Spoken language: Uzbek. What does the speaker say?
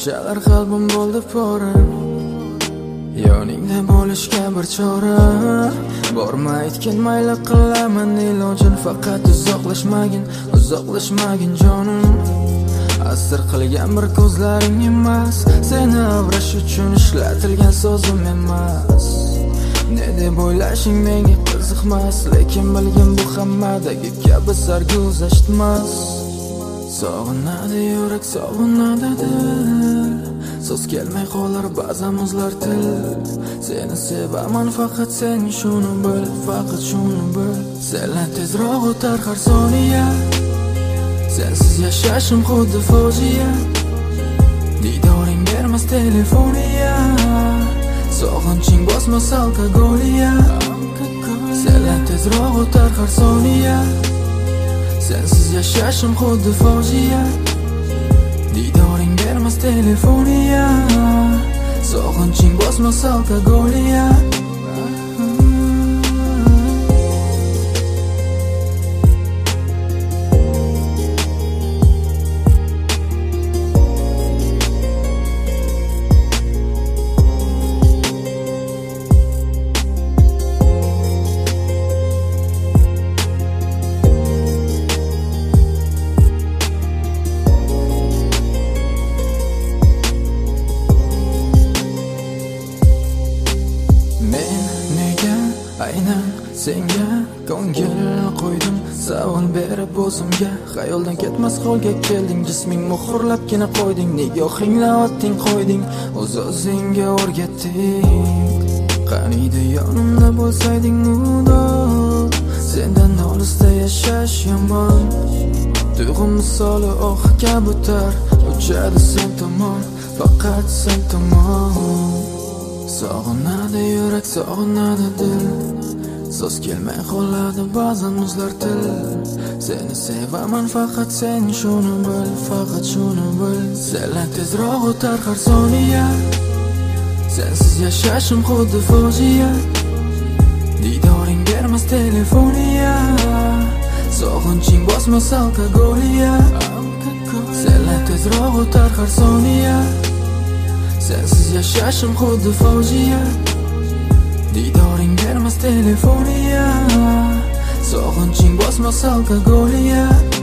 Shunchalar qalbim bo'ldi pora, yoningda bo'lishga bir chora. Borma aytgin mayli qilaman ilojin, faqat uzoqlashmagin jonim. Asir qilgan bir ko'zlaring emas, seni avrash uchun ishlatilgan so'zim emas. Ne deb o'ylashing menga qiziqmas, lekin bilgin bu hammadagi kabi sarguzashtmas. Sog'inadi yurak, sog'inadi dil, so'z kelmay qolar ba'zan muzlar til. Seni sevaman faqat sen shuni bil, faqat shuni bil. Senlar tezroq o'tar har soniya, sensiz yashashim xuddi fojia. Didoring bermas telefoniya, sog'inching bosmas alkogoliya. Senlar tezroq o'tar har soniya, sensiz yashashim xuddi fojia. Didoring bermas telefoniya, sog'inching bosmas alkogoliya. Aynan senga ko'ngil qo'ydim, savol berib o'zimga. Xayoldan ketmas holga kelding, jisming muhrlabgina qo'yding. Nigohingla otding qo'yding, o'zingga o'rgatding. Qaniydi yonimda bo'lsayding udo, sendan olisda yashash yomon. Tuyg'u misoli oq kabutar, uchadi sen tomon, faqat sen tomon. Sog'inadi yurak, sog'inadi dil, so'z kelmay qoladi ba'zan muzlar til. Seni sevaman faqat sen shuni bil, faqat shuni bil. Senlar tezroq o'tar har soniya, sensiz yashashim xuddi fojia. Didoring bermas telefoniya, sog'inching bosmas alkogoliya. Senlar tezroq o'tar har soniya, sensiz yashashim xuddi fojia. Didoring bermas telefoniya, sog'inching bosmas alkogoliya.